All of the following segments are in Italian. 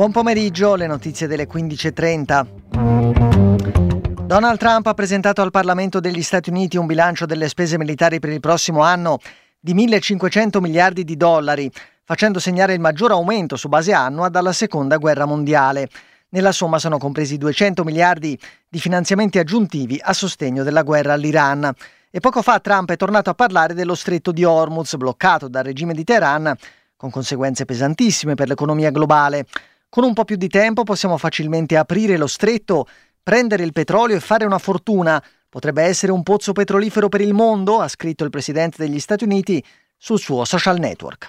Buon pomeriggio, le notizie delle 15:30. Donald Trump ha presentato al Parlamento degli Stati Uniti un bilancio delle spese militari per il prossimo anno di 1.500 miliardi di dollari, facendo segnare il maggior aumento su base annua dalla Seconda Guerra Mondiale. Nella somma sono compresi 200 miliardi di finanziamenti aggiuntivi a sostegno della guerra all'Iran. E poco fa Trump è tornato a parlare dello stretto di Hormuz, bloccato dal regime di Teheran, con conseguenze pesantissime per l'economia globale. Con un po' più di tempo possiamo facilmente aprire lo stretto, prendere il petrolio e fare una fortuna. Potrebbe essere un pozzo petrolifero per il mondo, ha scritto il presidente degli Stati Uniti sul suo social network.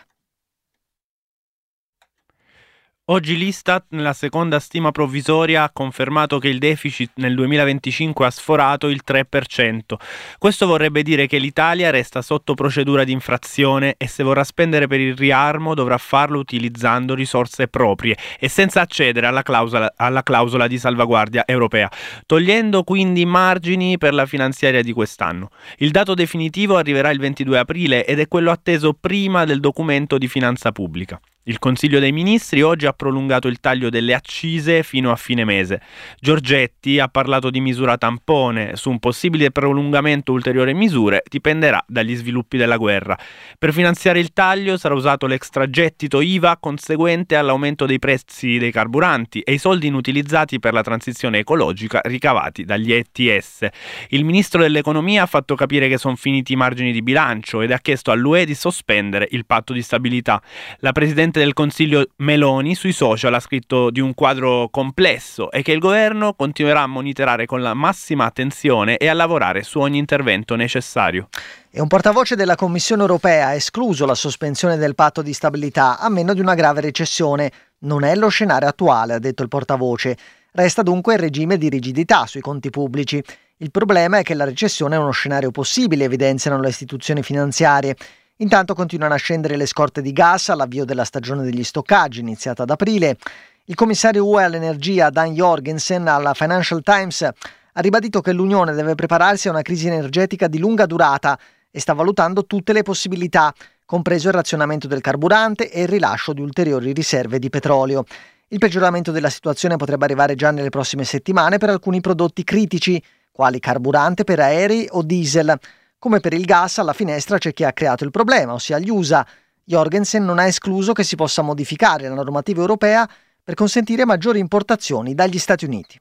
Oggi l'Istat, nella seconda stima provvisoria, ha confermato che il deficit nel 2025 ha sforato il 3%. Questo vorrebbe dire che l'Italia resta sotto procedura di infrazione e se vorrà spendere per il riarmo dovrà farlo utilizzando risorse proprie e senza accedere alla clausola di salvaguardia europea, togliendo quindi margini per la finanziaria di quest'anno. Il dato definitivo arriverà il 22 aprile ed è quello atteso prima del documento di finanza pubblica. Il Consiglio dei Ministri oggi ha prolungato il taglio delle accise fino a fine mese. Giorgetti ha parlato di misura tampone. Su un possibile prolungamento ulteriore misure dipenderà dagli sviluppi della guerra. Per finanziare il taglio sarà usato l'extragettito IVA conseguente all'aumento dei prezzi dei carburanti e i soldi inutilizzati per la transizione ecologica ricavati dagli ETS. Il ministro dell'economia ha fatto capire che sono finiti i margini di bilancio ed ha chiesto all'UE di sospendere il patto di stabilità. La Presidente del Consiglio Meloni sui social ha scritto di un quadro complesso e che il governo continuerà a monitorare con la massima attenzione e a lavorare su ogni intervento necessario. E un portavoce della Commissione europea ha escluso la sospensione del patto di stabilità a meno di una grave recessione. Non è lo scenario attuale, ha detto il portavoce. Resta dunque il regime di rigidità sui conti pubblici. Il problema è che la recessione è uno scenario possibile, evidenziano le istituzioni finanziarie. Intanto continuano a scendere le scorte di gas all'avvio della stagione degli stoccaggi, iniziata ad aprile. Il commissario UE all'energia Dan Jorgensen alla Financial Times ha ribadito che l'Unione deve prepararsi a una crisi energetica di lunga durata e sta valutando tutte le possibilità, compreso il razionamento del carburante e il rilascio di ulteriori riserve di petrolio. Il peggioramento della situazione potrebbe arrivare già nelle prossime settimane per alcuni prodotti critici, quali carburante per aerei o diesel. Come per il gas, alla finestra c'è chi ha creato il problema, ossia gli USA. Jorgensen non ha escluso che si possa modificare la normativa europea per consentire maggiori importazioni dagli Stati Uniti.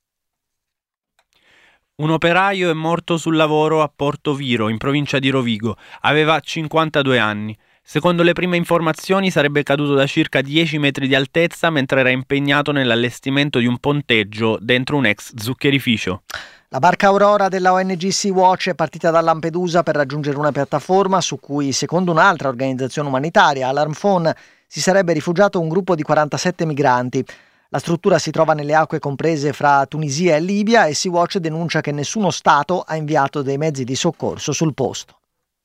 Un operaio è morto sul lavoro a Porto Viro, in provincia di Rovigo. Aveva 52 anni. Secondo le prime informazioni sarebbe caduto da circa 10 metri di altezza mentre era impegnato nell'allestimento di un ponteggio dentro un ex zuccherificio. La barca Aurora della ONG Sea-Watch è partita da Lampedusa per raggiungere una piattaforma su cui, secondo un'altra organizzazione umanitaria, Alarm Phone, si sarebbe rifugiato un gruppo di 47 migranti. La struttura si trova nelle acque comprese fra Tunisia e Libia e Sea-Watch denuncia che nessuno Stato ha inviato dei mezzi di soccorso sul posto.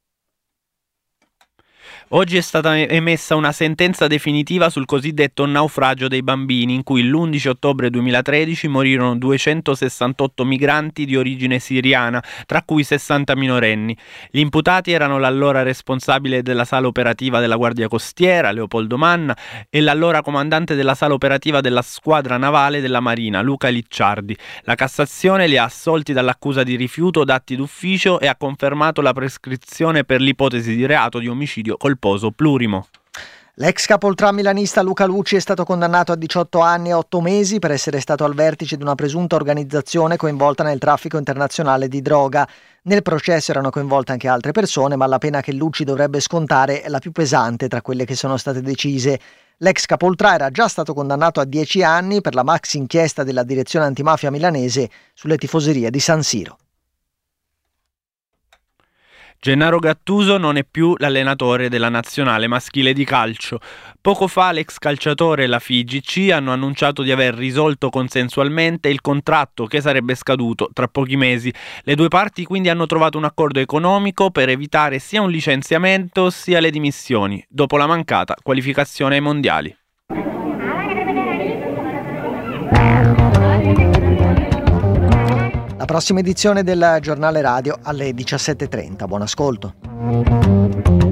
Oggi è stata emessa una sentenza definitiva sul cosiddetto naufragio dei bambini, in cui l'11 ottobre 2013 morirono 268 migranti di origine siriana, tra cui 60 minorenni. Gli imputati erano l'allora responsabile della sala operativa della Guardia Costiera, Leopoldo Manna, e l'allora comandante della sala operativa della squadra navale della Marina, Luca Licciardi. La Cassazione li ha assolti dall'accusa di rifiuto d'atti d'ufficio e ha confermato la prescrizione per l'ipotesi di reato di omicidio colposo plurimo. L'ex capoltrà milanista Luca Lucci è stato condannato a 18 anni e 8 mesi per essere stato al vertice di una presunta organizzazione coinvolta nel traffico internazionale di droga. Nel processo erano coinvolte anche altre persone, ma la pena che Lucci dovrebbe scontare è la più pesante tra quelle che sono state decise. L'ex capoltrà era già stato condannato a 10 anni per la maxi inchiesta della direzione antimafia milanese sulle tifoserie di San Siro. Gennaro Gattuso non è più l'allenatore della nazionale maschile di calcio. Poco fa l'ex calciatore e la FIGC hanno annunciato di aver risolto consensualmente il contratto che sarebbe scaduto tra pochi mesi. Le due parti quindi hanno trovato un accordo economico per evitare sia un licenziamento sia le dimissioni, dopo la mancata qualificazione ai mondiali. La prossima edizione del giornale radio alle 17:30. Buon ascolto.